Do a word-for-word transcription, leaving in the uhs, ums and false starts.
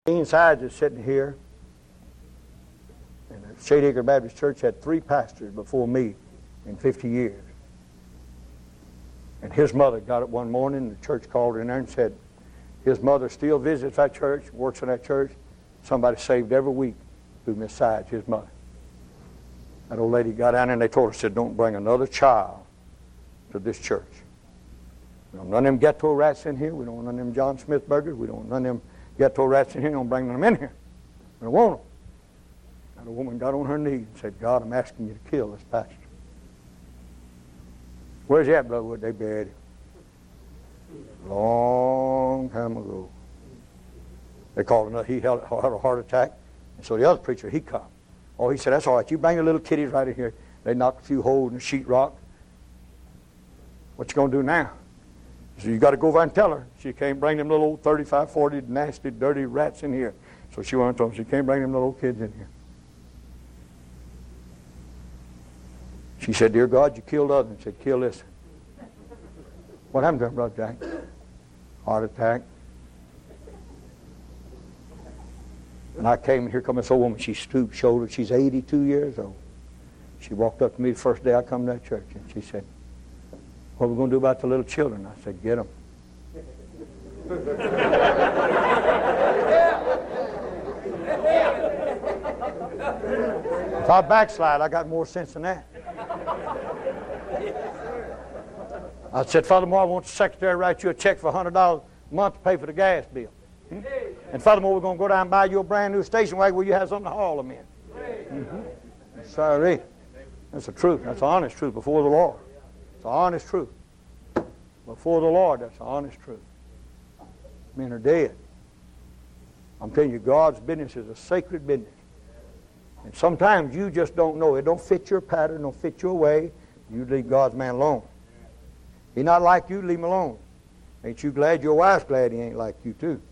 Dean Sides is sitting here, and the Shady Acre Baptist Church had three pastors before me in fifty years. And his mother got up one morning, the church called her in there and said, his mother still visits that church, works in that church. Somebody saved every week through Miss Sides, his mother. That old lady got down there and they told her, said, don't bring another child to this church. We don't want none of them ghetto rats in here. We don't want none of them John Smith burgers. We don't want none of them ghetto rats in here. We don't bring them in here. We don't want them. And a woman got on her knees and said, God, I'm asking you to kill this pastor. Where's he at, Brother Wood? They buried him. Long time ago. They called him, he had a heart attack. And so the other preacher, he come. Oh, he said, that's all right. You bring the little kiddies right in here. They knocked a few holes in the sheetrock. What you going to do now? So you got to go over and tell her. She can't bring them little old thirty-five, forty nasty, dirty rats in here. So she went and told them, she can't bring them little kids in here. She said, dear God, you killed others. He said, kill this. What happened to him, Brother Jack? Heart attack. And I came, and here comes this old woman. She stooped shouldered. She's eighty-two years old. She walked up to me the first day I come to that church, and she said, what are we going to do about the little children? I said, get them. If I backslide, I got more sense than that. I said, furthermore, I want the secretary to write you a check for one hundred dollars a month to pay for the gas bill. Hmm? And furthermore, we're going to go down and buy you a brand new station wagon where you have something to haul them in. Mm-hmm. Sorry. That's the truth. That's the honest truth before the Lord. It's the honest truth. Before the Lord, that's the honest truth. Men are dead. I'm telling you, God's business is a sacred business. And sometimes you just don't know. It don't fit your pattern, don't fit your way. You leave God's man alone. He's not like you, leave him alone. Ain't you glad your wife's glad he ain't like you too?